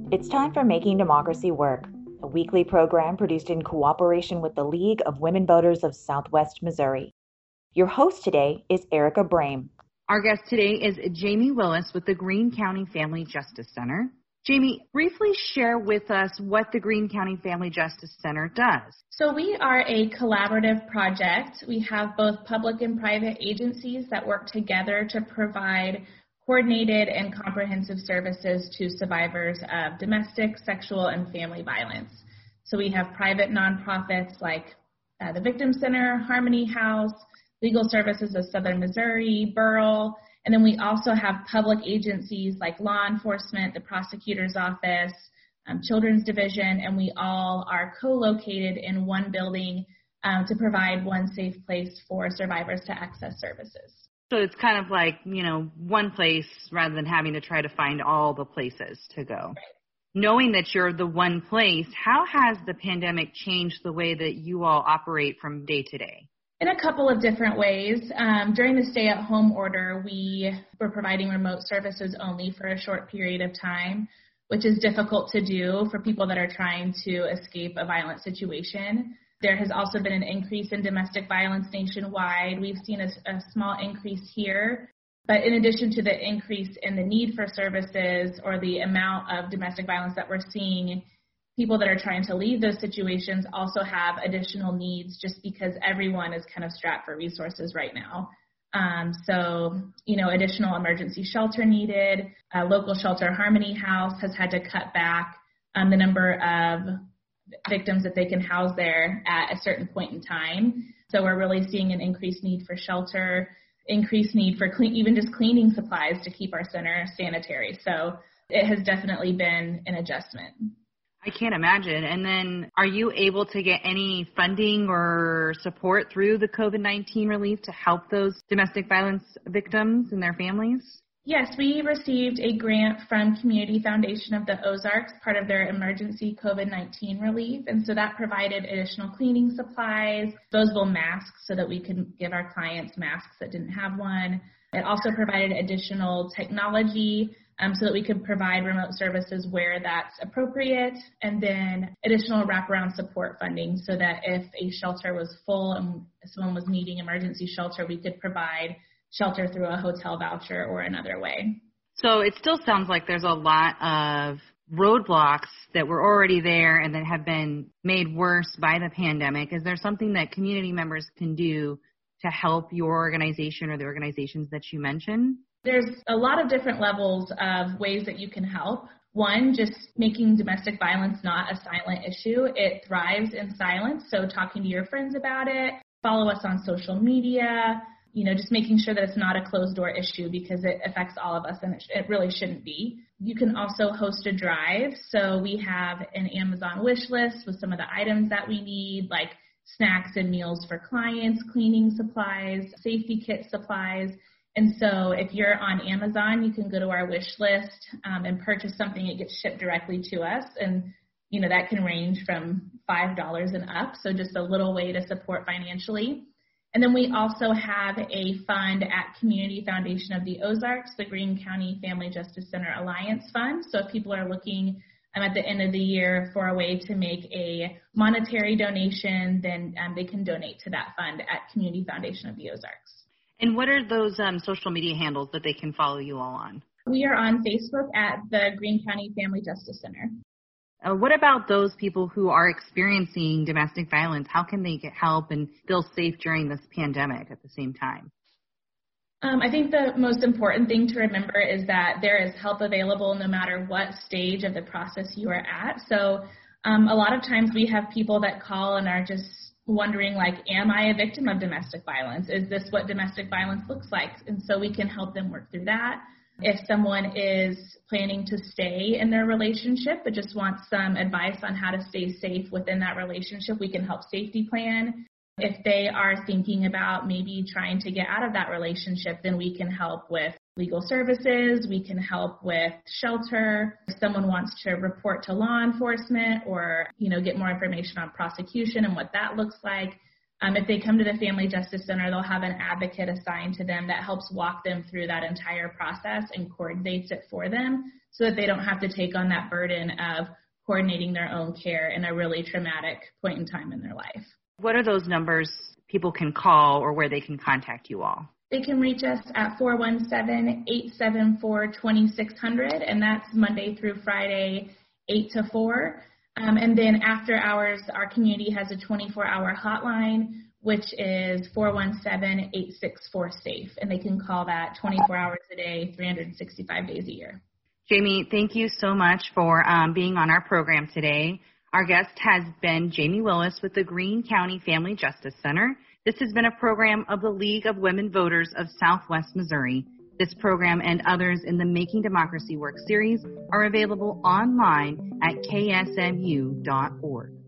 It's time for Making Democracy Work, a weekly program produced in cooperation with the League of Women Voters of Southwest Missouri. Your host today is Erica Brame. Our guest today is Jamie Willis with the Greene County Family Justice Center. Jamie, briefly share with us what the Greene County Family Justice Center does. So we are a collaborative project. We have both public and private agencies that work together to provide coordinated and comprehensive services to survivors of domestic, sexual, and family violence. So we have private nonprofits like the Victim Center, Harmony House, Legal Services of Southern Missouri, Burrell, and then we also have public agencies like law enforcement, the prosecutor's office, children's division, and we all are co-located in one building to provide one safe place for survivors to access services. So it's kind of like, one place rather than having to try to find all the places to go. Right. Knowing that you're the one place, how has the pandemic changed the way that you all operate from day to day? In a couple of different ways. During the stay-at-home order, we were providing remote services only for a short period of time, which is difficult to do for people that are trying to escape a violent situation. There has also been an increase in domestic violence nationwide. We've seen a small increase here. But in addition to the increase in the need for services or the amount of domestic violence that we're seeing, people that are trying to leave those situations also have additional needs just because everyone is kind of strapped for resources right now. Additional emergency shelter needed. Local shelter, Harmony House, has had to cut back the number of victims that they can house there at a certain point in time. So we're really seeing an increased need for shelter, increased need for even just cleaning supplies to keep our center sanitary. So it has definitely been an adjustment. I can't imagine. And then are you able to get any funding or support through the COVID-19 relief to help those domestic violence victims and their families? Yes, we received a grant from Community Foundation of the Ozarks, part of their emergency COVID-19 relief. And so that provided additional cleaning supplies, disposable masks so that we could give our clients masks that didn't have one. It also provided additional technology so that we could provide remote services where that's appropriate, and then additional wraparound support funding so that if a shelter was full and someone was needing emergency shelter, we could provide shelter through a hotel voucher or another way. So it still sounds like there's a lot of roadblocks that were already there and that have been made worse by the pandemic. Is there something that community members can do to help your organization or the organizations that you mentioned? There's a lot of different levels of ways that you can help. One, just making domestic violence not a silent issue. It thrives in silence, so talking to your friends about it, follow us on social media, just making sure that it's not a closed-door issue because it affects all of us and it really shouldn't be. You can also host a drive. So we have an Amazon wish list with some of the items that we need, like snacks and meals for clients, cleaning supplies, safety kit supplies. And so if you're on Amazon, you can go to our wish list and purchase something. It gets shipped directly to us. And, that can range from $5 and up. So just a little way to support financially. And then we also have a fund at Community Foundation of the Ozarks, the Greene County Family Justice Center Alliance Fund. So if people are looking at the end of the year for a way to make a monetary donation, then they can donate to that fund at Community Foundation of the Ozarks. And what are those social media handles that they can follow you all on? We are on Facebook at the Greene County Family Justice Center. What about those people who are experiencing domestic violence? How can they get help and feel safe during this pandemic at the same time? I think the most important thing to remember is that there is help available no matter what stage of the process you are at. So a lot of times we have people that call and are just wondering, am I a victim of domestic violence? Is this what domestic violence looks like? And so we can help them work through that. If someone is planning to stay in their relationship but just wants some advice on how to stay safe within that relationship, we can help safety plan. If they are thinking about maybe trying to get out of that relationship, then we can help with legal services. We can help with shelter. If someone wants to report to law enforcement or, get more information on prosecution and what that looks like, If they come to the Family Justice Center, they'll have an advocate assigned to them that helps walk them through that entire process and coordinates it for them so that they don't have to take on that burden of coordinating their own care in a really traumatic point in time in their life. What are those numbers people can call or where they can contact you all? They can reach us at 417-874-2600, and that's Monday through Friday, 8 to 4. And then after hours, our community has a 24-hour hotline, which is 417-864-SAFE, and they can call that 24 hours a day, 365 days a year. Jamie, thank you so much for being on our program today. Our guest has been Jamie Willis with the Greene County Family Justice Center. This has been a program of the League of Women Voters of Southwest Missouri. This program and others in the Making Democracy Work series are available online at ksmu.org.